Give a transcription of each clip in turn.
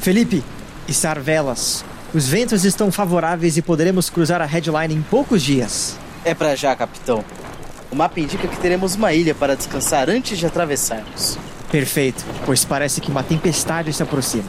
Felipe, içar velas. Os ventos estão favoráveis e poderemos cruzar a Headline em poucos dias. É pra já, capitão. O mapa indica que teremos uma ilha para descansar antes de atravessarmos. Perfeito, pois parece que uma tempestade se aproxima.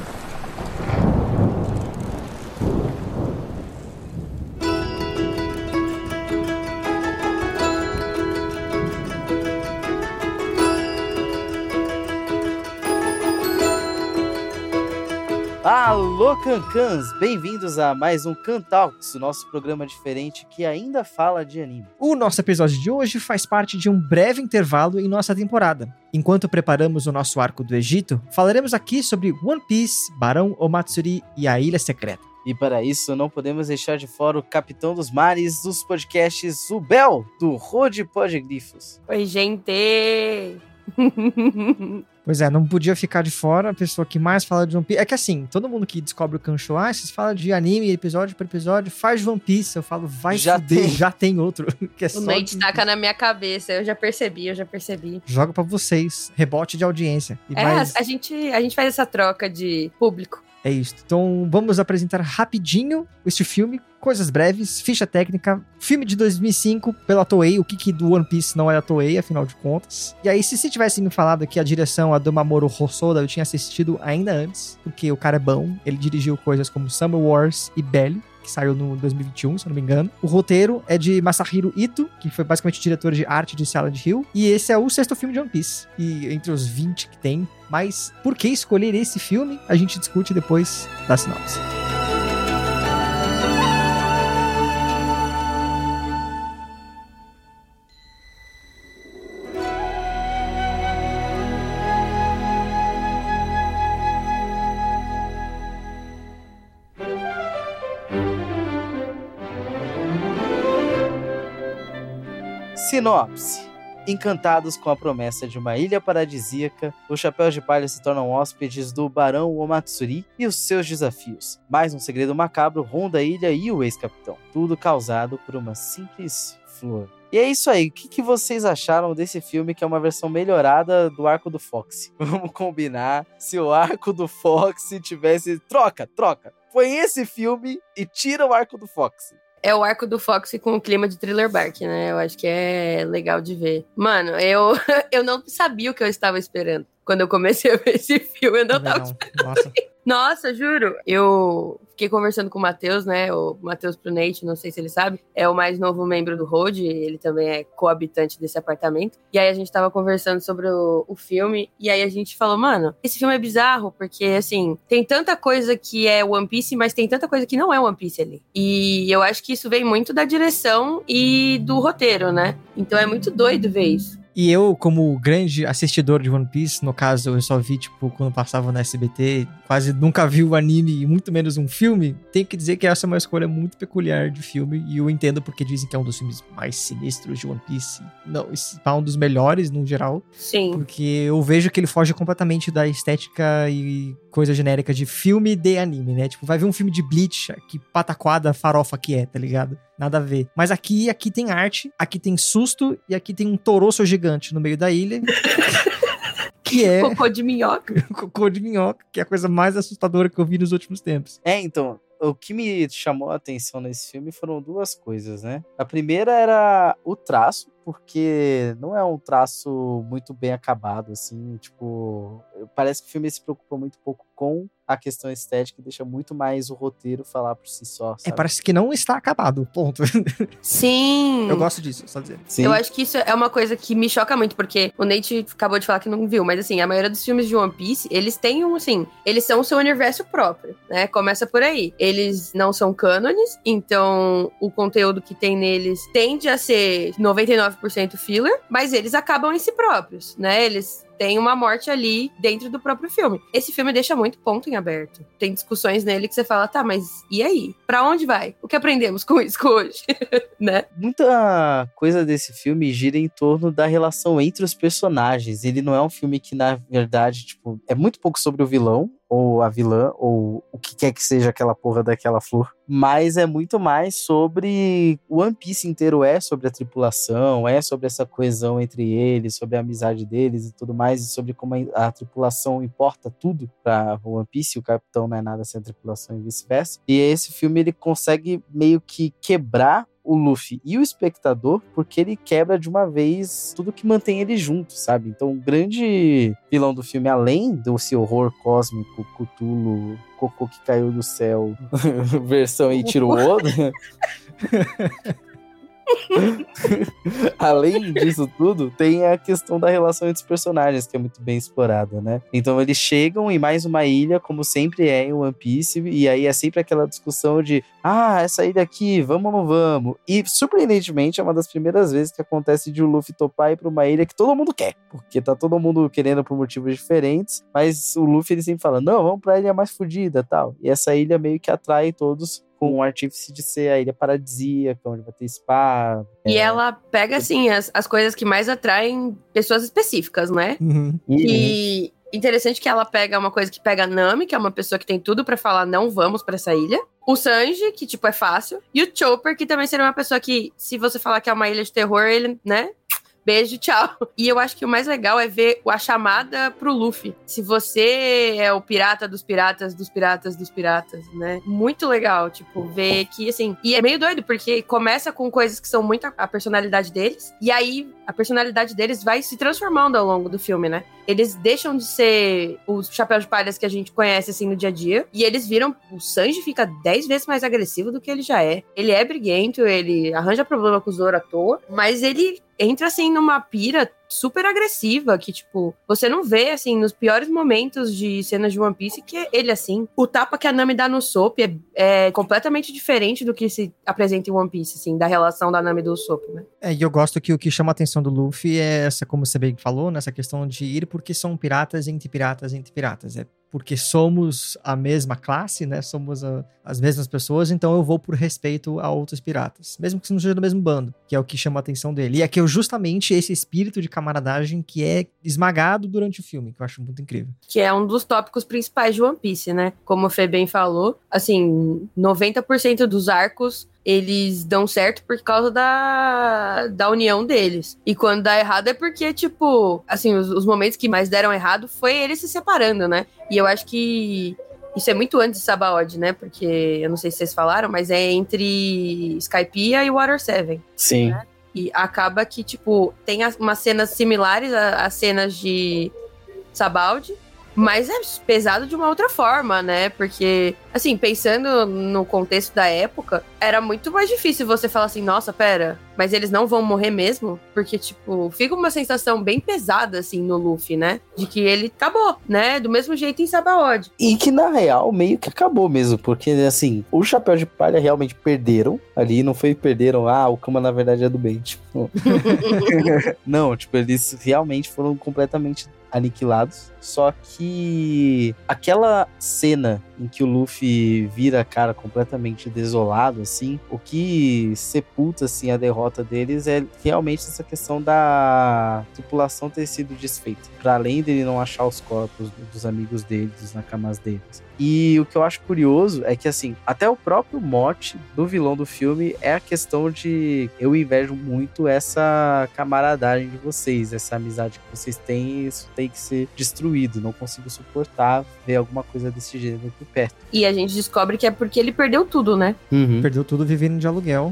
Alô, Cancãs! Bem-vindos a mais um Cantalks, o nosso programa diferente que ainda fala de anime. O nosso episódio de hoje faz parte de um breve intervalo em nossa temporada. Enquanto preparamos o nosso arco do Egito, falaremos aqui sobre One Piece, Barão Omatsuri e a Ilha Secreta. E para isso, não podemos deixar de fora o capitão dos mares dos podcasts, o Bel, do Road Podglifos. Oi, gente! Pois é, não podia ficar de fora a pessoa que mais fala de One Piece. É que assim, todo mundo que descobre o Kanshou, vocês falam de anime, episódio por episódio, faz de One Piece. Eu falo, vai já fuder, já tem outro. Que é o Nate taca na minha cabeça, eu já percebi. Joga pra vocês, rebote de audiência. E a gente faz essa troca de público. É isso. Então, vamos apresentar rapidinho este filme, coisas breves, ficha técnica, filme de 2005 pela Toei, o que do One Piece não é da Toei, afinal de contas. E aí, se tivesse me falado que a direção a do Mamoru Hosoda eu tinha assistido ainda antes, porque o cara é bom, ele dirigiu coisas como Summer Wars e Belly, que saiu no 2021, se eu não me engano. O roteiro é de Masahiro Ito, que foi basicamente diretor de arte de Silent Hill, e esse é o 6º filme de One Piece, e entre os 20 que tem. Mas por que escolher esse filme, a gente discute depois da sinopse. Sinopse. Encantados com a promessa de uma ilha paradisíaca, os Chapéus de Palha se tornam hóspedes do Barão Omatsuri e os seus desafios. Mais um segredo macabro ronda a ilha e o ex-capitão. Tudo causado por uma simples flor. E é isso aí. O que vocês acharam desse filme, que é uma versão melhorada do arco do Fox? Vamos combinar. Se o arco do Fox tivesse... Troca! Põe esse filme e tira o arco do Fox. É o arco do Fox com o clima de Thriller Bark, né? Eu acho que é legal de ver. Mano, eu não sabia o que eu estava esperando. Quando eu comecei a ver esse filme, eu não tava esperando. Nossa, juro. Eu fiquei conversando com o Matheus, né? O Matheus pro Nate, não sei se ele sabe. É o mais novo membro do Road. Ele também é coabitante desse apartamento. E aí a gente tava conversando sobre o filme. E aí a gente falou, mano, esse filme é bizarro. Porque, assim, tem tanta coisa que é One Piece, mas tem tanta coisa que não é One Piece ali. E eu acho que isso vem muito da direção e do roteiro, né? Então é muito doido ver isso. E eu, como grande assistidor de One Piece, no caso, eu só vi, quando passava no SBT, quase nunca vi o anime e muito menos um filme, tenho que dizer que essa é uma escolha muito peculiar de filme, e eu entendo porque dizem que é um dos filmes mais sinistros de One Piece. Não, esse é um dos melhores, no geral. Sim. Porque eu vejo que ele foge completamente da estética e coisa genérica de filme de anime, né? Vai ver um filme de Bleach, que pataquada farofa que é, tá ligado? Nada a ver. Mas aqui tem arte, aqui tem susto e aqui tem um toroço gigante no meio da ilha. Que é... Cocô de minhoca. Cocô de minhoca, que é a coisa mais assustadora que eu vi nos últimos tempos. Então... O que me chamou a atenção nesse filme foram duas coisas, né? A primeira era o traço, porque não é um traço muito bem acabado, assim, parece que o filme se preocupa muito pouco com a questão estética e deixa muito mais o roteiro falar por si só, sabe? Parece que não está acabado, ponto. Sim. Eu gosto disso, só dizer. Sim. Eu acho que isso é uma coisa que me choca muito, porque o Nate acabou de falar que não viu, mas assim, a maioria dos filmes de One Piece, eles têm eles são o seu universo próprio, né? Começa por aí. Eles não são cânones, então o conteúdo que tem neles tende a ser 99% filler, mas eles acabam em si próprios, né? Eles tem uma morte ali dentro do próprio filme. Esse filme deixa muito ponto em aberto. Tem discussões nele que você fala, tá, mas e aí? Pra onde vai? O que aprendemos com isso hoje? Né? Muita coisa desse filme gira em torno da relação entre os personagens. Ele não é um filme que, na verdade, é muito pouco sobre o vilão ou a vilã, ou o que quer que seja aquela porra daquela flor. Mas é muito mais sobre... O One Piece inteiro é sobre a tripulação, é sobre essa coesão entre eles, sobre a amizade deles e tudo mais, e sobre como a tripulação importa tudo pra One Piece, o capitão não é nada sem a tripulação e vice-versa. E esse filme, ele consegue meio que quebrar o Luffy e o espectador, porque ele quebra de uma vez tudo que mantém ele junto, sabe? Então o grande vilão do filme, além desse horror cósmico, Cthulhu, cocô que caiu do céu, versão Ichiro Oda, além disso tudo, tem a questão da relação entre os personagens, que é muito bem explorada, né? Então eles chegam em mais uma ilha, como sempre é em One Piece, e aí é sempre aquela discussão de essa ilha aqui, vamos ou não vamos? E, surpreendentemente, é uma das primeiras vezes que acontece de o Luffy topar ir pra uma ilha que todo mundo quer, porque tá todo mundo querendo por motivos diferentes, mas o Luffy, ele sempre fala, não, vamos pra ilha mais fodida e tal. E essa ilha meio que atrai todos com o artífice de ser a ilha paradisíaca, onde vai ter spa. E ela pega, assim, as coisas que mais atraem pessoas específicas, né? Uhum. E interessante que ela pega uma coisa que pega a Nami, que é uma pessoa que tem tudo pra falar, não vamos pra essa ilha. O Sanji, que, tipo, é fácil. E o Chopper, que também seria uma pessoa que, se você falar que é uma ilha de terror, ele, né... Beijo, tchau. E eu acho que o mais legal é ver a chamada pro Luffy. Se você é o pirata dos piratas, dos piratas, dos piratas, né? Muito legal, tipo, ver que, assim... E é meio doido, porque começa com coisas que são muito a personalidade deles. E aí, a personalidade deles vai se transformando ao longo do filme, né? Eles deixam de ser os chapéus de palhas que a gente conhece, assim, no dia a dia. E eles viram... O Sanji fica 10 vezes mais agressivo do que ele já é. Ele é briguento, ele arranja problema com o Zoro à toa. Mas ele entra, assim, numa pira super agressiva, que, tipo, você não vê, assim, nos piores momentos de cenas de One Piece, que é ele, assim. O tapa que a Nami dá no Usopp é completamente diferente do que se apresenta em One Piece, assim, da relação da Nami e do Usopp, né? E eu gosto que o que chama a atenção do Luffy é essa, como você bem falou, nessa questão de ir porque são piratas entre piratas entre piratas. É porque somos a mesma classe, né? Somos as mesmas pessoas, então eu vou por respeito a outros piratas. Mesmo que não seja do mesmo bando, que é o que chama a atenção dele. E é que justamente esse espírito de camaradagem que é esmagado durante o filme, que eu acho muito incrível. Que é um dos tópicos principais de One Piece, né? Como o Fê bem falou, assim, 90% dos arcos eles dão certo por causa da união deles. E quando dá errado é porque, tipo, assim, os momentos que mais deram errado foi eles se separando, né? E eu acho que isso é muito antes de Sabaody, né? Porque, eu não sei se vocês falaram, mas é entre Skypiea e Water 7. Sim. Né? E acaba que, tipo, tem umas cenas similares às cenas de Sabaody, mas é pesado de uma outra forma, né? Porque, assim, pensando no contexto da época, era muito mais difícil você falar assim, nossa, pera, mas eles não vão morrer mesmo? Porque, tipo, fica uma sensação bem pesada, assim, no Luffy, né? De que ele acabou, né? Do mesmo jeito em Sabaody. E que, na real, meio que acabou mesmo, porque, assim, o Chapéu de Palha realmente perderam ali, não foi perderam, o Kuma, na verdade, é do bem, tipo... Não, tipo, eles realmente foram completamente aniquilados, só que aquela cena em que o Luffy vira a cara completamente desolado, assim, o que sepulta, assim, a derrota deles é realmente essa questão da tripulação ter sido desfeita, para além dele não achar os corpos dos amigos dele, dos nakamas deles. E o que eu acho curioso é que, assim, até o próprio mote do vilão do filme é a questão de... Eu invejo muito essa camaradagem de vocês, essa amizade que vocês têm, isso tem que ser destruído. Não consigo suportar ver alguma coisa desse gênero por perto. E a gente descobre que é porque ele perdeu tudo, né? Uhum. Perdeu tudo vivendo de aluguel.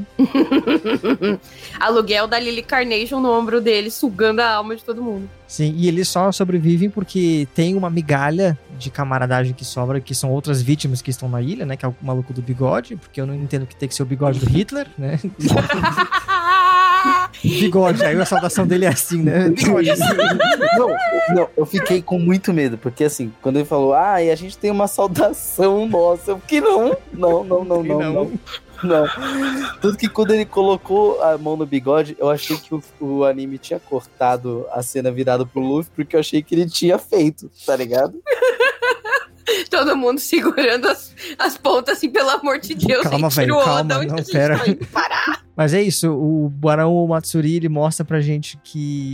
Aluguel da Lily Carnation no ombro dele, sugando a alma de todo mundo. Sim, e eles só sobrevivem porque tem uma migalha de camaradagem que sobra, que são outras vítimas que estão na ilha, né? Que é o maluco do bigode, porque eu não entendo que tem que ser o bigode do Hitler, né? Bigode, aí a saudação dele é assim, né? Bigode. Não, eu fiquei com muito medo, porque assim, quando ele falou, e a gente tem uma saudação nossa, eu fiquei, não. Tudo que quando ele colocou a mão no bigode, eu achei que o anime tinha cortado a cena virada pro Luffy, porque eu achei que ele tinha feito, tá ligado? Todo mundo segurando as pontas, assim, pelo amor de Deus. Calma, velho, calma, não, pera. Tá indo parar. Mas é isso, o Barão Matsuri, ele mostra pra gente que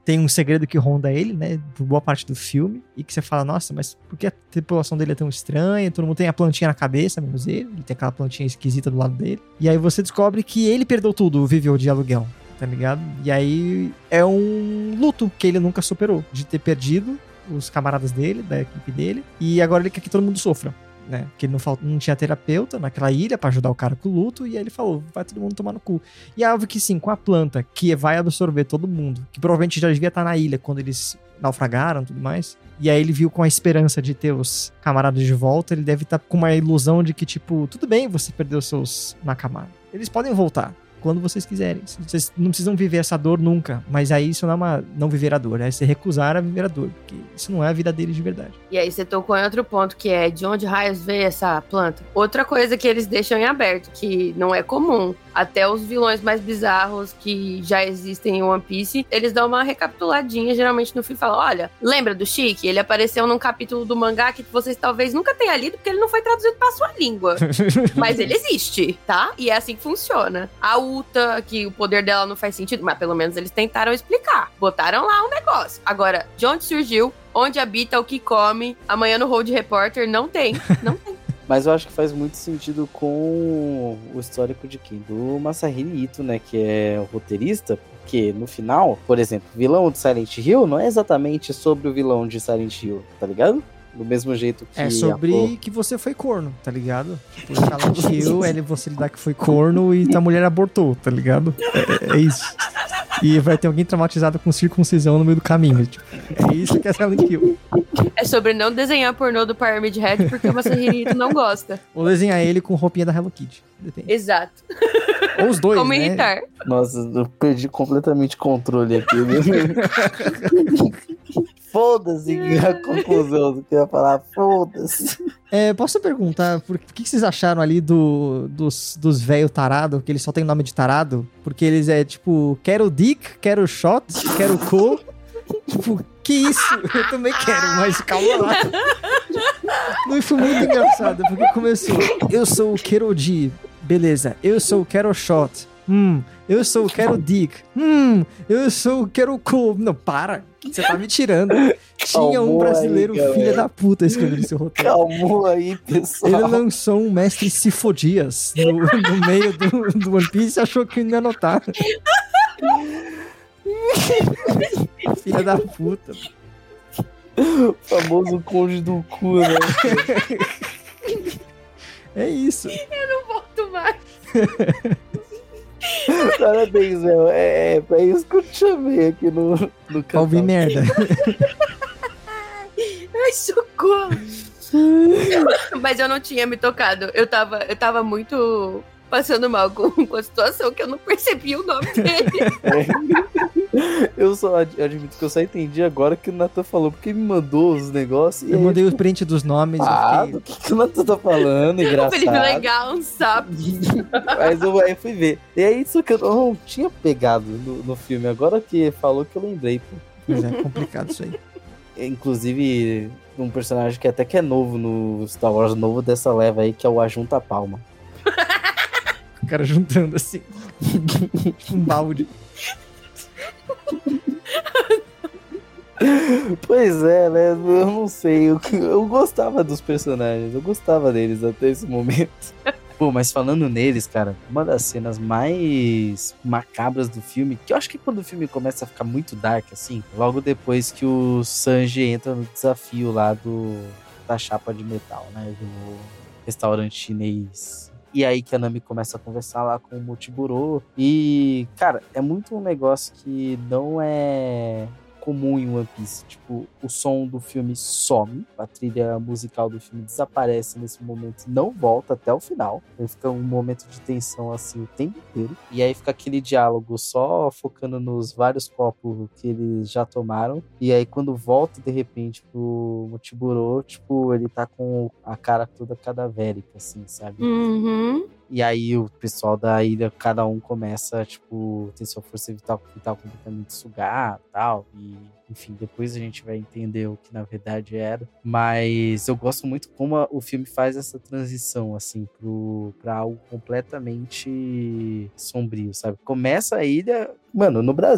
tem um segredo que ronda ele, né, por boa parte do filme, e que você fala, nossa, mas por que a tripulação dele é tão estranha? Todo mundo tem a plantinha na cabeça, menos ele tem aquela plantinha esquisita do lado dele. E aí você descobre que ele perdeu tudo, viveu de aluguel, tá ligado? E aí é um luto que ele nunca superou, de ter perdido os camaradas dele, da equipe dele, e agora ele quer que todo mundo sofra, né? Porque ele não tinha terapeuta naquela ilha pra ajudar o cara com o luto, e aí ele falou, vai todo mundo tomar no cu. E é óbvio que sim, com a planta, que vai absorver todo mundo, que provavelmente já devia estar na ilha quando eles naufragaram e tudo mais, e aí ele viu com a esperança de ter os camaradas de volta, ele deve estar com uma ilusão de que, tipo, tudo bem você perder os seus Nakama, eles podem voltar quando vocês quiserem. Vocês não precisam viver essa dor nunca. Mas aí isso não é não viver a dor, é se recusar a viver a dor, porque isso não é a vida deles de verdade. E aí você tocou em outro ponto, que é de onde raios veio essa planta. Outra coisa que eles deixam em aberto, que não é comum. Até os vilões mais bizarros que já existem em One Piece, eles dão uma recapituladinha, geralmente no filme, e falam, olha, lembra do Shiki? Ele apareceu num capítulo do mangá que vocês talvez nunca tenham lido, porque ele não foi traduzido pra sua língua. Mas ele existe, tá? E é assim que funciona. A Uta, que o poder dela não faz sentido, mas pelo menos eles tentaram explicar. Botaram lá um negócio. Agora, de onde surgiu, onde habita, o que come, amanhã no Road Reporter, não tem. Não tem. Mas eu acho que faz muito sentido com o histórico de quem? Do Masahiro Ito, né? Que é o roteirista. Porque no final, por exemplo, o vilão de Silent Hill não é exatamente sobre o vilão de Silent Hill, tá ligado? Do mesmo jeito que... É sobre que você foi corno, tá ligado? Tipo, Silent Hill é você lidar que foi corno e a mulher abortou, tá ligado? É isso. E vai ter alguém traumatizado com circuncisão no meio do caminho. Tipo, é isso que é Silent Hill. É sobre não desenhar pornô do Pyramid Head porque o Masahiro não gosta. Ou desenhar ele com roupinha da Hello Kitty. Depende. Exato. Ou os dois, Como né? irritar. Nossa, eu perdi completamente o controle aqui. Foda-se a conclusão do que eu ia falar. Foda-se. Posso perguntar, por que vocês acharam ali dos velho tarado, que eles só tem nome de tarado? Porque eles tipo, quero dick, quero shot, quero co. Tipo, que isso? Eu também quero, mas calma lá. Não, foi muito engraçado, porque começou, eu sou o Keroji, beleza, eu sou o Quero Shot, eu sou o Quero Dick, eu sou o Quero Co. Não, para, você tá me tirando. Tinha um brasileiro aí, filha da puta escrevendo esse roteiro. Calmou aí, pessoal. Ele lançou um mestre Sifodias no meio do One Piece e achou que não ia anotar. Filha da puta. O famoso conde do cu, né? É isso. Eu não volto mais. Parabéns, Léo. É isso que eu te chamei aqui no canal. Pra ouvir merda. Ai, socorro. Mas eu não tinha me tocado. Eu tava muito passando mal com a situação que eu não percebi o nome dele. Eu só admito que eu só entendi agora que o Nathan falou, porque me mandou os negócios. Eu mandei o print dos nomes. Do que o Nathan tá falando, engraçado. O Felipe legal, um sapo. Mas eu fui ver. E é isso que eu não tinha pegado no filme. Agora que falou que eu lembrei, pô. Mas é complicado isso aí. Inclusive, um personagem que até que é novo no Star Wars, novo dessa leva aí, que é o Ajunta Palma. O cara juntando assim. Um balde. Pois é, né? Eu não sei. Eu gostava dos personagens. Eu gostava deles até esse momento. Pô, mas falando neles, cara, uma das cenas mais macabras do filme, que eu acho que quando o filme começa a ficar muito dark, assim, logo depois que o Sanji entra no desafio lá da chapa de metal, né? Do restaurante chinês. E aí que a Nami começa a conversar lá com o Motiburo. E, cara, é muito um negócio que não é comum em One Piece. Tipo, o som do filme some, a trilha musical do filme desaparece nesse momento, não volta até o final. Ele fica um momento de tensão assim o tempo inteiro. E aí fica aquele diálogo só focando nos vários copos que eles já tomaram. E aí quando volta de repente pro Motiburo, tipo, ele tá com a cara toda cadavérica, assim, sabe? Uhum. E aí o pessoal da ilha, cada um começa, tipo, tem sua força vital completamente sugada e tal. E, enfim, depois a gente vai entender o que na verdade era. Mas eu gosto muito como o filme faz essa transição, assim, pra algo completamente sombrio, sabe? Começa a ilha, mano, no Brasil,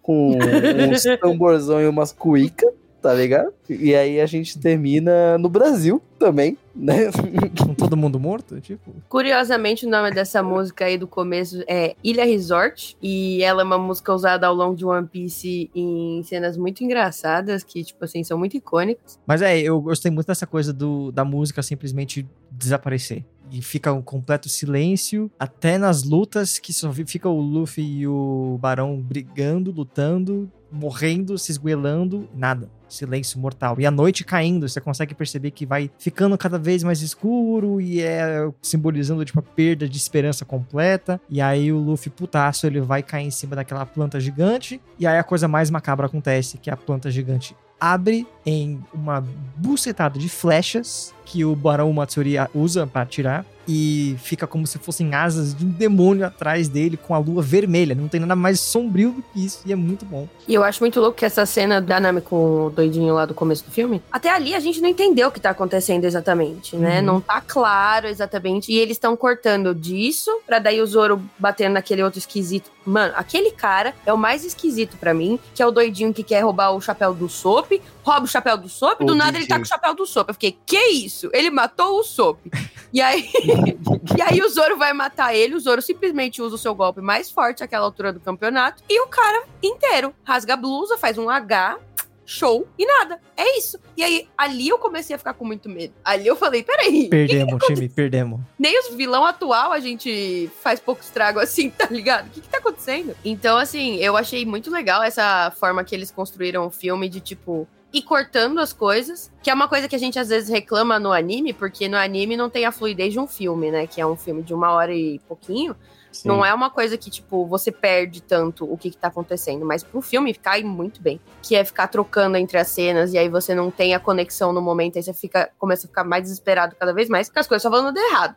com uns tamborzão e umas cuíca, tá ligado? E aí a gente termina no Brasil também, né? Com todo mundo morto, tipo. Curiosamente, o nome dessa música aí do começo é Ilha Resort, e ela é uma música usada ao longo de One Piece em cenas muito engraçadas, que, tipo assim, são muito icônicas. Mas eu gostei muito dessa coisa da música simplesmente desaparecer. E fica um completo silêncio, até nas lutas que só fica o Luffy e o Barão brigando, lutando, morrendo, se esgoelando, nada. Silêncio mortal. E a noite caindo, você consegue perceber que vai ficando cada vez mais escuro e simbolizando, tipo, a perda de esperança completa. E aí o Luffy, putaço, ele vai cair em cima daquela planta gigante. E aí a coisa mais macabra acontece, que a planta gigante abre em uma bucetada de flechas que o Barão Matsuri usa pra atirar. E fica como se fossem asas de um demônio atrás dele com a lua vermelha. Não tem nada mais sombrio do que isso. E é muito bom. E eu acho muito louco que essa cena da Nami com o doidinho lá do começo do filme, até ali a gente não entendeu o que tá acontecendo exatamente, né? Não tá claro exatamente. E eles estão cortando disso pra daí o Zoro batendo naquele outro esquisito. Mano, aquele cara é o mais esquisito pra mim, que é o doidinho que quer roubar o chapéu do Sop, rouba o chapéu do Sop, do nada ele tá com o chapéu do Sop. Eu fiquei, que isso? Ele matou o Sop. E aí o Zoro vai matar ele, o Zoro simplesmente usa o seu golpe mais forte àquela altura do campeonato, e o cara inteiro rasga a blusa, faz um H, show, e nada. É isso. E aí, ali eu comecei a ficar com muito medo. Ali eu falei, peraí. Perdemos, time, perdemos. Nem os vilão atual a gente faz pouco estrago assim, tá ligado? O que tá acontecendo? Então, assim, eu achei muito legal essa forma que eles construíram o filme de, tipo, ir cortando as coisas, que é uma coisa que a gente às vezes reclama no anime, porque no anime não tem a fluidez de um filme, né? Que é um filme de 1h e pouquinho. Sim. Não é uma coisa que, tipo, você perde tanto o que tá acontecendo, mas pro filme cai muito bem. Que é ficar trocando entre as cenas, e aí você não tem a conexão no momento, aí você começa a ficar mais desesperado cada vez mais, porque as coisas só vão dando errado,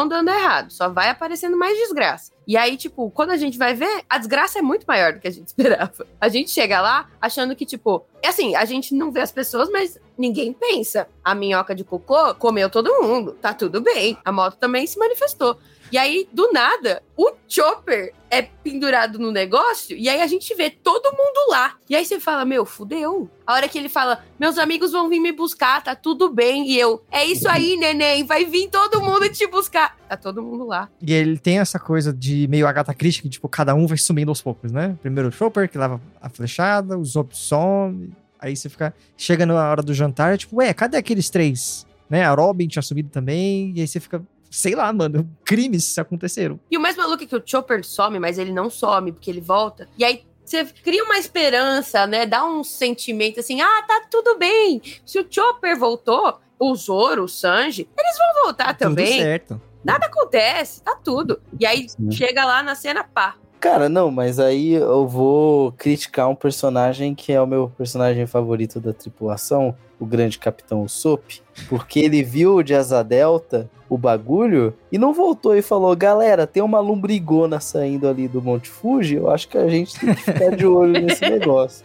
só vai aparecendo mais desgraça. E aí, tipo, quando a gente vai ver, a desgraça é muito maior do que a gente esperava. A gente chega lá achando que, tipo, assim, a gente não vê as pessoas, mas ninguém pensa. A minhoca de cocô comeu todo mundo, tá tudo bem. A moto também se manifestou. E aí, do nada, o Chopper é pendurado no negócio, e aí a gente vê todo mundo lá. E aí você fala, meu, fudeu. A hora que ele fala, meus amigos vão vir me buscar, tá tudo bem. E eu, é isso aí, neném, vai vir todo mundo te buscar. Tá todo mundo lá. E ele tem essa coisa de meio Agatha Christie, que, tipo, cada um vai sumindo aos poucos, né? Primeiro o Chopper, que leva a flechada, o Zop some. Aí você chega na hora do jantar, tipo, cadê aqueles 3? Né? A Robin tinha sumido também, e aí você fica... Sei lá, mano, crimes aconteceram. E o mais maluco é que o Chopper some, mas ele não some, porque ele volta. E aí você cria uma esperança, né? Dá um sentimento assim, tá tudo bem. Se o Chopper voltou, o Zoro, o Sanji, eles vão voltar também. Tudo certo. Nada acontece, tá tudo. E aí chega lá na cena, pá. Cara, não, mas aí eu vou criticar um personagem que é o meu personagem favorito da tripulação, o grande Capitão Usopp, porque ele viu de Asa Delta o bagulho e não voltou e falou, galera, tem uma lombrigona saindo ali do Monte Fuji, eu acho que a gente tem que ficar de olho nesse negócio.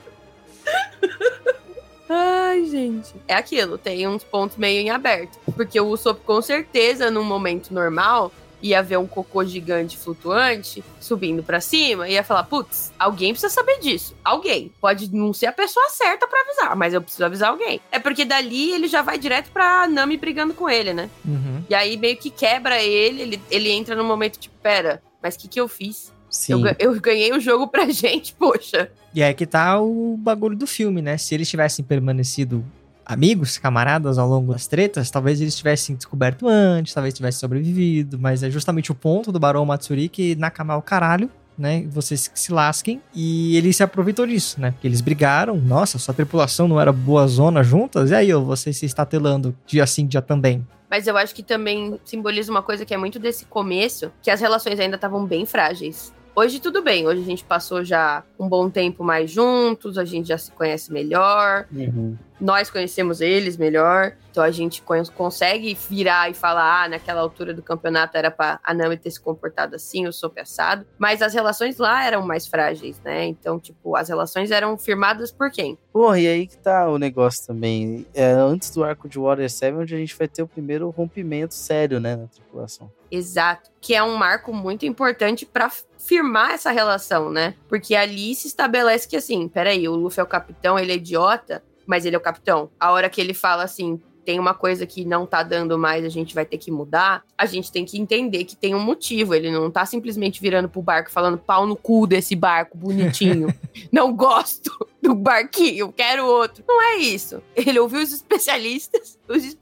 Ai, gente. É aquilo, tem uns pontos meio em aberto, porque o Usopp com certeza, num momento normal, ia ver um cocô gigante flutuante subindo pra cima e ia falar, putz, alguém precisa saber disso. Alguém. Pode não ser a pessoa certa pra avisar, mas eu preciso avisar alguém. É porque dali ele já vai direto pra Nami brigando com ele, né? Uhum. E aí meio que quebra ele entra num momento tipo, pera, mas o que eu fiz? Sim. Eu ganhei o jogo pra gente, poxa. E aí que tá o bagulho do filme, né? Se eles tivessem permanecido amigos, camaradas ao longo das tretas, talvez eles tivessem descoberto antes, talvez tivessem sobrevivido, mas é justamente o ponto do Barão Matsuri que Nakama é o caralho, né, vocês que se lasquem, e ele se aproveitou disso, né, porque eles brigaram, nossa, sua tripulação não era boa zona juntas, e aí, vocês se estatelando dia sim, dia também. Mas eu acho que também simboliza uma coisa que é muito desse começo, que as relações ainda estavam bem frágeis. Hoje tudo bem, hoje a gente passou já um bom tempo mais juntos, a gente já se conhece melhor. Uhum. nós conhecemos eles melhor, então a gente consegue virar e falar, naquela altura do campeonato era pra a Nami ter se comportado assim, o Soap assado, mas as relações lá eram mais frágeis, né? Então, tipo, as relações eram firmadas por quem? Porra, e aí que tá o negócio também. Antes do arco de Water 7, onde a gente vai ter o primeiro rompimento sério, né, na tripulação. Exato, que é um marco muito importante pra firmar essa relação, né? Porque ali se estabelece que assim, peraí, o Luffy é o capitão, ele é idiota, mas ele é o capitão. A hora que ele fala assim, tem uma coisa que não tá dando mais, a gente vai ter que mudar, a gente tem que entender que tem um motivo. Ele não tá simplesmente virando pro barco falando pau no cu desse barco bonitinho. Não gosto do barquinho, quero outro. Não é isso. Ele ouviu os especialistas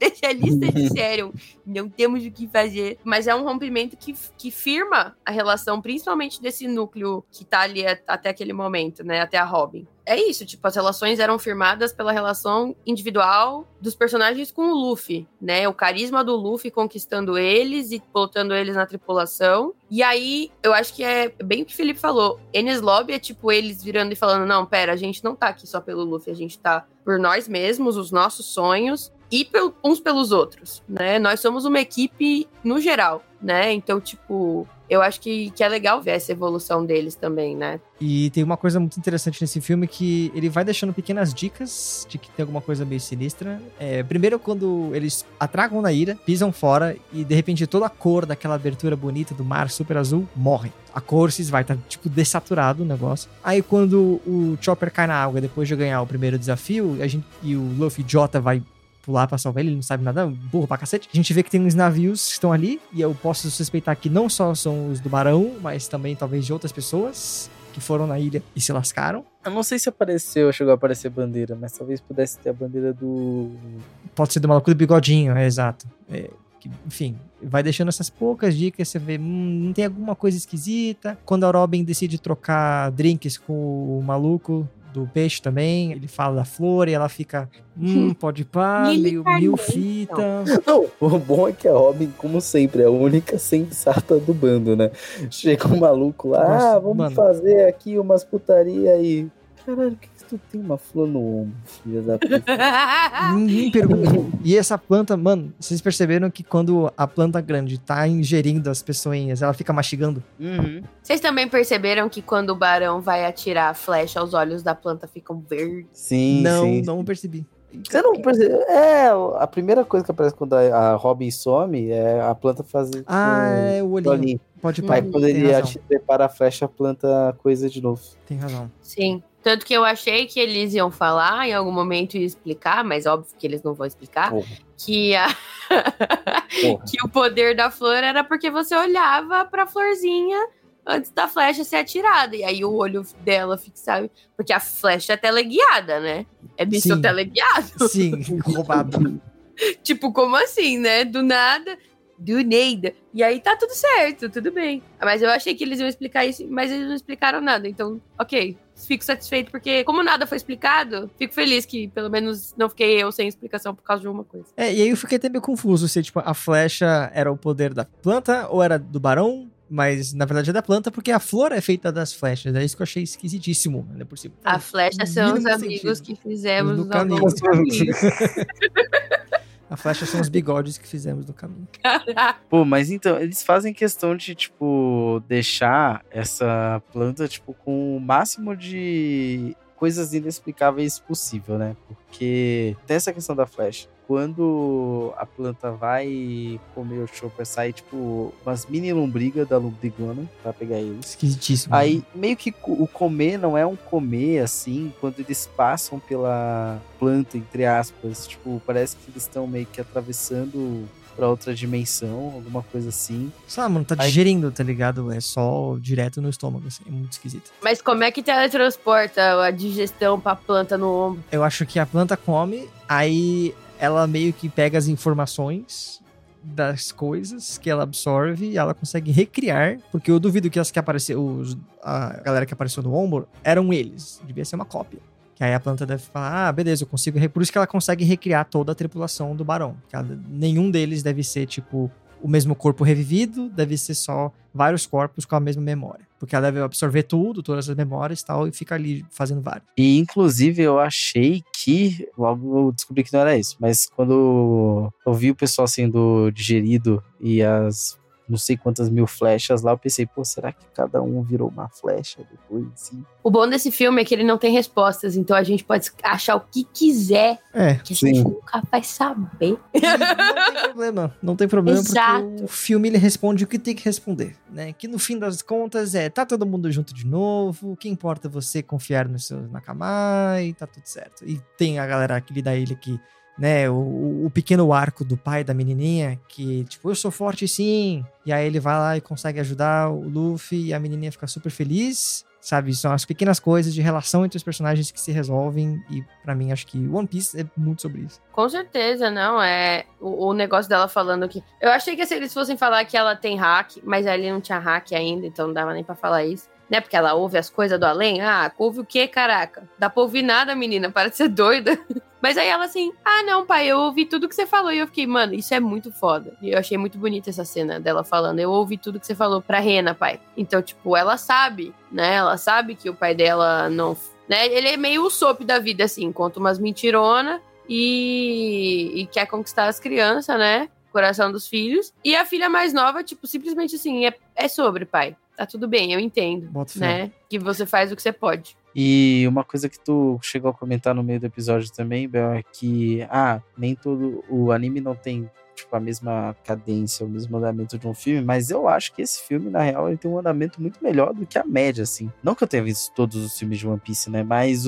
disseram, não temos o que fazer. Mas é um rompimento que firma a relação, principalmente desse núcleo que tá ali até aquele momento, né? Até a Robin. É isso, tipo, as relações eram firmadas pela relação individual dos personagens com o Luffy, né? O carisma do Luffy conquistando eles e botando eles na tripulação. E aí, eu acho que é bem o que o Felipe falou. Enies Lobby é tipo eles virando e falando, não, pera, a gente não tá aqui só pelo Luffy, a gente tá por nós mesmos, os nossos sonhos e uns pelos outros, né? Nós somos uma equipe no geral, né? Então, tipo, eu acho que é legal ver essa evolução deles também, né? E tem uma coisa muito interessante nesse filme que ele vai deixando pequenas dicas de que tem alguma coisa meio sinistra. Primeiro, quando eles atracam na ilha, pisam fora e de repente toda a cor daquela abertura bonita do mar super azul morre. A cor se vai estar tipo desaturado o negócio. Aí quando o Chopper cai na água depois de ganhar o primeiro desafio, e o Luffy idiota vai pular pra salvar ele não sabe nada, burro pra cacete. A gente vê que tem uns navios que estão ali, e eu posso suspeitar que não só são os do Barão, mas também talvez de outras pessoas que foram na ilha e se lascaram. Eu não sei se chegou a aparecer bandeira, mas talvez pudesse ter a bandeira do... Pode ser do maluco do bigodinho, exato. Enfim, vai deixando essas poucas dicas, você vê, não tem alguma coisa esquisita. Quando a Robin decide trocar drinks com o maluco do peixe também, ele fala da flor e ela fica, pode pá, meio fita. Não, o bom é que a Robin, como sempre, é a única sensata do bando, né? Chega um maluco lá, vamos fazer aqui umas putaria aí. Caralho, por que tu tem uma flor no ombro, filha da puta? Ninguém perguntou. E essa planta, mano, vocês perceberam que quando a planta grande tá ingerindo as pessoinhas, ela fica mastigando? Uhum. Vocês também perceberam que quando o Barão vai atirar a flecha, os olhos da planta ficam verdes? Sim, não percebi. Você não percebeu? A primeira coisa que aparece quando a Robin some é a planta fazer... o olhinho. Pode parar. Aí quando ele prepara a flecha, a planta coisa de novo. Tem razão. Sim. Tanto que eu achei que eles iam falar em algum momento e explicar, mas óbvio que eles não vão explicar, que que o poder da flor era porque você olhava pra florzinha antes da flecha ser atirada. E aí o olho dela fixava, porque a flecha é teleguiada, né? É bicho teleguiado. Sim, roubado. Tipo, como assim, né? Do nada... Do Neida. E aí tá tudo certo, tudo bem. Mas eu achei que eles iam explicar isso, mas eles não explicaram nada. Então, ok. Fico satisfeito, porque como nada foi explicado, fico feliz que pelo menos não fiquei eu sem explicação por causa de uma coisa. E aí eu fiquei até meio confuso se, tipo, a flecha era o poder da planta ou era do Barão, mas na verdade é da planta, porque a flor é feita das flechas. É isso que eu achei esquisitíssimo, né, por cima. A flecha são os amigos que fizemos no caminho. A flecha são os bigodes que fizemos no caminho. Pô, mas então, eles fazem questão de, tipo, deixar essa planta, tipo, com o máximo de coisas inexplicáveis possível, né? Porque tem essa questão da flecha. Quando a planta vai comer o Chopper, sai, tipo, umas mini lombrigas da lombrigona pra pegar eles. Esquisitíssimo. Aí, meio que o comer não é um comer, assim, quando eles passam pela planta, entre aspas. Tipo, parece que eles estão meio que atravessando pra outra dimensão, alguma coisa assim. Sabe, mano, tá digerindo, tá ligado? É só direto no estômago, assim, é muito esquisito. Mas como é que teletransporta a digestão pra planta no ombro? Eu acho que a planta come, aí ela meio que pega as informações das coisas que ela absorve e ela consegue recriar, porque eu duvido que as que apareceu, a galera que apareceu no ombro eram eles, devia ser uma cópia. Que aí a planta deve falar, beleza, eu consigo... Por isso que ela consegue recriar toda a tripulação do Barão. Nenhum deles deve ser, tipo, o mesmo corpo revivido, deve ser só vários corpos com a mesma memória. porque ela deve absorver tudo, todas as memórias e tal, e fica ali fazendo vários. E, inclusive, eu achei que... Logo eu descobri que não era isso, mas quando eu vi o pessoal sendo digerido e as... não sei quantas mil flechas lá, eu pensei, pô, será que cada um virou uma flecha depois? Assim? O bom desse filme é que ele não tem respostas, então a gente pode achar o que quiser, que a gente nunca vai saber. Não tem problema, Exato. porque o filme ele responde o que tem que responder, né? Que no fim das contas tá todo mundo junto de novo, o que importa é você confiar no seu Nakamai, tá tudo certo. E tem a galera aqui da ilha que, né, o pequeno arco do pai da menininha, que tipo, eu sou forte sim, e aí ele vai lá e consegue ajudar o Luffy, e a menininha fica super feliz, sabe, são as pequenas coisas de relação entre os personagens que se resolvem, e pra mim acho que One Piece é muito sobre isso. Com certeza, não, o negócio dela falando que, eu achei que se eles fossem falar que ela tem hack, mas ali não tinha hack ainda, então não dava nem pra falar isso. Né, porque ela ouve as coisas do além. Ouve o quê, caraca? Dá pra ouvir nada, menina, para de ser doida. Mas aí ela assim, não, pai, eu ouvi tudo que você falou. E eu fiquei, mano, isso é muito foda. E eu achei muito bonita essa cena dela falando, eu ouvi tudo que você falou pra Rena, pai. Então, tipo, ela sabe, né, ela sabe que o pai dela não... Né, ele é meio o Usopp da vida, assim, conta umas mentironas e quer conquistar as crianças, né, coração dos filhos. E a filha mais nova, tipo, simplesmente assim, é sobre, pai. Tá tudo bem, eu entendo, né? Que você faz o que você pode. E uma coisa que tu chegou a comentar no meio do episódio também, Bel, é que, nem todo o anime não tem, tipo, a mesma cadência, o mesmo andamento de um filme, mas eu acho que esse filme, na real, ele tem um andamento muito melhor do que a média, assim. Não que eu tenha visto todos os filmes de One Piece, né? Mas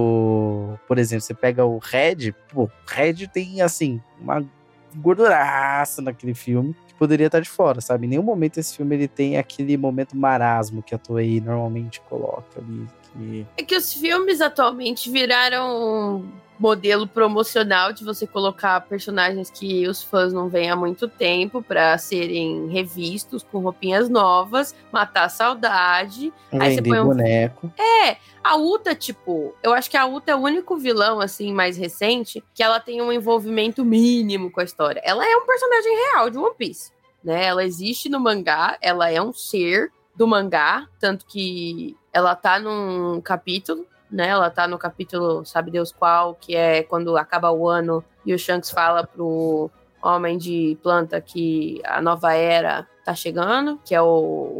por exemplo, você pega o Red, o Red tem, assim, uma gorduraça naquele filme, poderia estar de fora, sabe? Em nenhum momento esse filme ele tem aquele momento marasmo que a Toei normalmente coloca ali. É que os filmes atualmente viraram um modelo promocional de você colocar personagens que os fãs não veem há muito tempo pra serem revistos com roupinhas novas, matar a saudade. Aí você põe boneco. A Uta, tipo, eu acho que a Uta é o único vilão, assim, mais recente, que ela tem um envolvimento mínimo com a história. Ela é um personagem real de One Piece, né? Ela existe no mangá, ela é um ser do mangá, tanto que ela tá num capítulo, né? Ela tá no capítulo, sabe Deus qual, que é quando acaba o ano e o Shanks fala pro Homem de Planta que a nova era tá chegando, que é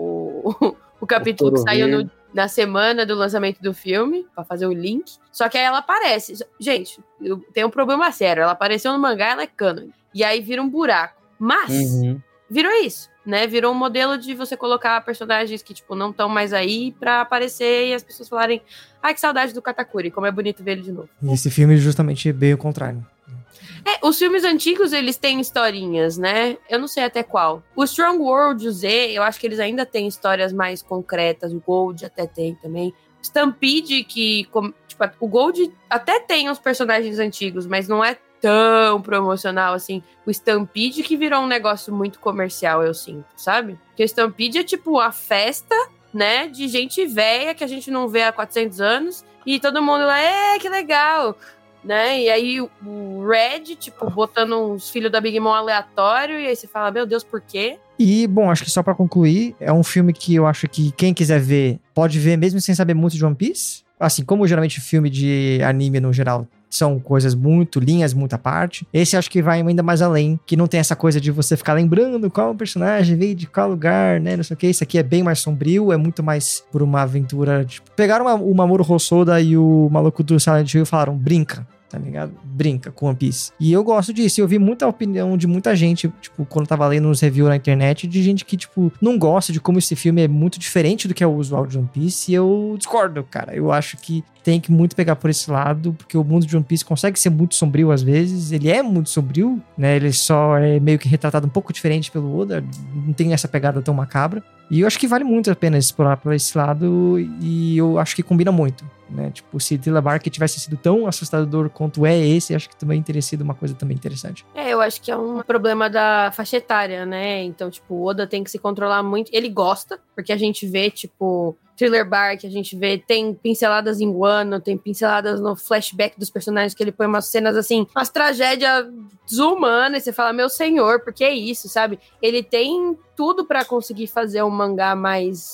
o capítulo que saiu na semana do lançamento do filme, pra fazer o link. Só que aí ela aparece. Gente, tem um problema sério. Ela apareceu no mangá, ela é canon. E aí vira um buraco. Mas, virou isso, né? Virou um modelo de você colocar personagens que, tipo, não estão mais aí pra aparecer e as pessoas falarem, que saudade do Katakuri, como é bonito ver ele de novo. E esse filme justamente é bem o contrário. Os filmes antigos, eles têm historinhas, né? Eu não sei até qual. O Strong World, o Z, eu acho que eles ainda têm histórias mais concretas. O Gold até tem também. Stampede, que... Tipo, o Gold até tem os personagens antigos, mas não é tão promocional assim. O Stampede que virou um negócio muito comercial, eu sinto, sabe? Porque o Stampede é tipo a festa, né? De gente velha que a gente não vê há 400 anos. E todo mundo lá, que legal... Né? E aí o Red, tipo, botando uns filhos da Big Mom aleatório, e aí você fala, meu Deus, por quê? E, bom, acho que só pra concluir, é um filme que eu acho que quem quiser ver, pode ver mesmo sem saber muito de One Piece. Assim, como geralmente filme de anime no geral são coisas muito, linhas muito à parte. Esse acho que vai ainda mais além, que não tem essa coisa de você ficar lembrando qual personagem veio de qual lugar, né, não sei o que. Isso aqui é bem mais sombrio, é muito mais por uma aventura, tipo, pegaram o Mamoru Hosoda e o maluco do Silent Hill e falaram, brinca. Tá ligado? Brinca com One Piece. E eu gosto disso. Eu vi muita opinião de muita gente, tipo, quando eu tava lendo uns reviews na internet, de gente que, tipo, não gosta de como esse filme é muito diferente do que é o usual de One Piece. E eu discordo, cara. Eu acho que tem que muito pegar por esse lado, porque o mundo de One Piece consegue ser muito sombrio às vezes. Ele é muito sombrio, né? Ele só é meio que retratado um pouco diferente pelo Oda. Não tem essa pegada tão macabra. E eu acho que vale muito a pena explorar por esse lado. E eu acho que combina muito, né? Tipo, se Thriller Bark tivesse sido tão assustador quanto é esse, acho que também teria sido uma coisa também interessante. Eu acho que é um problema da faixa etária, né? Então, tipo, o Oda tem que se controlar muito. Ele gosta, porque a gente vê, tipo, Thriller Bark, a gente vê, tem pinceladas em Wano, tem pinceladas no flashback dos personagens, que ele põe umas cenas, assim, umas tragédias desumanas, e você fala, meu senhor, por que isso, sabe? Ele tem tudo pra conseguir fazer um mangá mais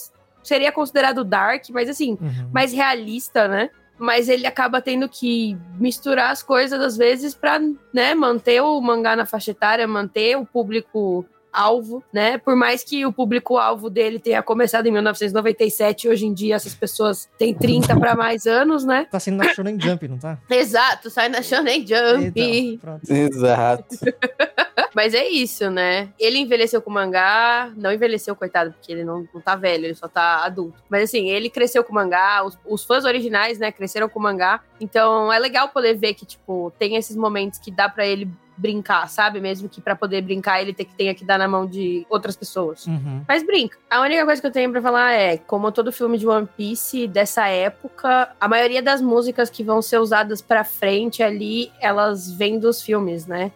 seria considerado dark, mas assim, mais realista, né? Mas ele acaba tendo que misturar as coisas, às vezes, pra, né, manter o mangá na faixa etária, manter o público-alvo, né? Por mais que o público-alvo dele tenha começado em 1997, hoje em dia essas pessoas têm 30 para mais anos, né? Tá saindo na Shonen Jump, não tá? Exato, sai na Shonen Jump. Então, pronto. Exato. Mas é isso, né? Ele envelheceu com o mangá, não envelheceu, coitado, porque ele não tá velho, ele só tá adulto. Mas assim, ele cresceu com o mangá, os fãs originais, né, cresceram com o mangá. Então é legal poder ver que, tipo, tem esses momentos que dá pra ele brincar, sabe? Mesmo que pra poder brincar ele tenha que dar na mão de outras pessoas. Mas brinca. A única coisa que eu tenho pra falar é, como todo filme de One Piece dessa época, a maioria das músicas que vão ser usadas pra frente ali, elas vêm dos filmes, né?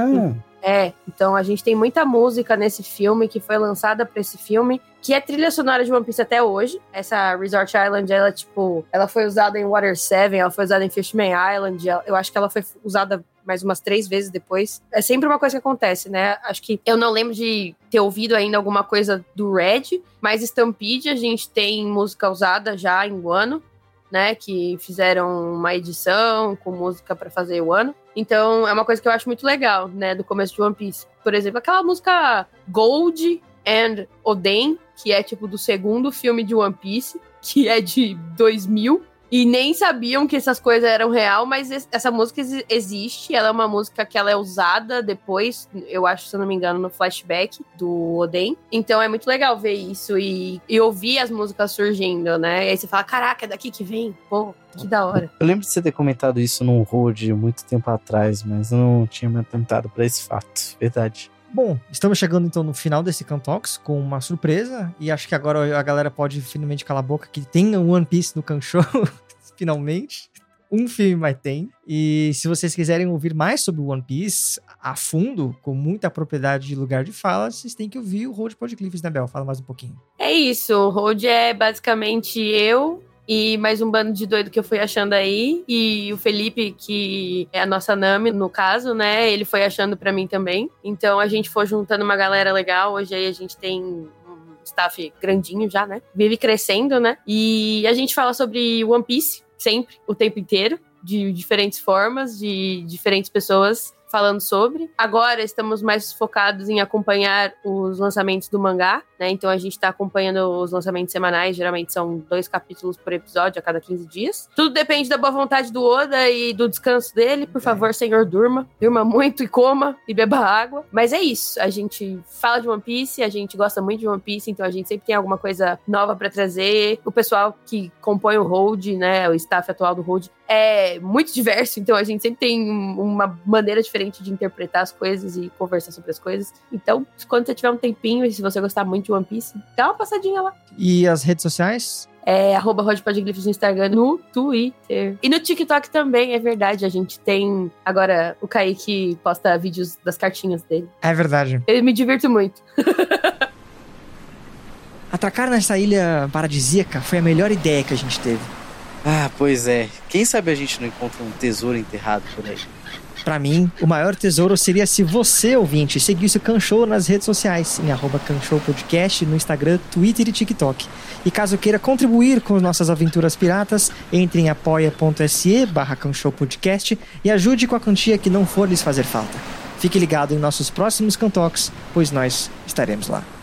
Então a gente tem muita música nesse filme que foi lançada pra esse filme, que é trilha sonora de One Piece até hoje. Essa Resort Island, ela foi usada em Water 7, ela foi usada em Fishman Island, eu acho que ela foi usada mais umas 3 vezes depois. É sempre uma coisa que acontece, né? Acho que eu não lembro de ter ouvido ainda alguma coisa do Red, mas Stampede a gente tem música usada já em Wano, né, que fizeram uma edição com música pra fazer o ano. Então, é uma coisa que eu acho muito legal, né, do começo de One Piece. Por exemplo, aquela música Gold and Oden, que é, tipo, do segundo filme de One Piece, que é de 2000, e nem sabiam que essas coisas eram real, mas essa música existe, ela é uma música que ela é usada depois, eu acho, se eu não me engano, no flashback do Oden. Então é muito legal ver isso e ouvir as músicas surgindo, né? E aí você fala, caraca, é daqui que vem? Pô, que da hora. Eu lembro de você ter comentado isso num Road muito tempo atrás, mas eu não tinha me atentado pra esse fato, verdade. Bom, estamos chegando então no final desse Kantox com uma surpresa, e acho que agora a galera pode finalmente calar a boca que tem o One Piece no Kanshou, finalmente. Um filme mais tem. E se vocês quiserem ouvir mais sobre o One Piece a fundo, com muita propriedade de lugar de fala, vocês têm que ouvir o Road Podcliffs, né, Bel? Fala mais um pouquinho. É isso, o Road é basicamente eu e mais um bando de doido que eu fui achando aí, e o Felipe, que é a nossa Nami, no caso, né, ele foi achando pra mim também. Então a gente foi juntando uma galera legal, hoje aí a gente tem um staff grandinho já, né, vive crescendo, né, e a gente fala sobre One Piece sempre, o tempo inteiro, de diferentes formas, de diferentes pessoas falando sobre. Agora estamos mais focados em acompanhar os lançamentos do mangá, né? Então a gente tá acompanhando os lançamentos semanais, geralmente são 2 capítulos por episódio a cada 15 dias. Tudo depende da boa vontade do Oda e do descanso dele. Por favor, senhor, durma. Durma muito e coma e beba água. Mas é isso, a gente fala de One Piece, a gente gosta muito de One Piece, então a gente sempre tem alguma coisa nova pra trazer. O pessoal que compõe o Hold, né, o staff atual do Hold, é muito diverso, então a gente sempre tem uma maneira diferente de interpretar as coisas e conversar sobre as coisas. Então, quando você tiver um tempinho e se você gostar muito de One Piece, dá uma passadinha lá. E as redes sociais? É @rodpodglyphs no Instagram, no Twitter. E no TikTok também, é verdade. A gente tem agora o Kaique posta vídeos das cartinhas dele. É verdade. Eu me divirto muito. Atracar nessa ilha paradisíaca foi a melhor ideia que a gente teve. Ah, pois é. Quem sabe a gente não encontra um tesouro enterrado por aí. Pra mim, o maior tesouro seria se você, ouvinte, seguisse o Kanshou nas redes sociais, em @Kanshoupodcast, no Instagram, Twitter e TikTok. E caso queira contribuir com nossas aventuras piratas, entre em apoia.se/Kanshoupodcast e ajude com a quantia que não for lhes fazer falta. Fique ligado em nossos próximos Kantoks, pois nós estaremos lá.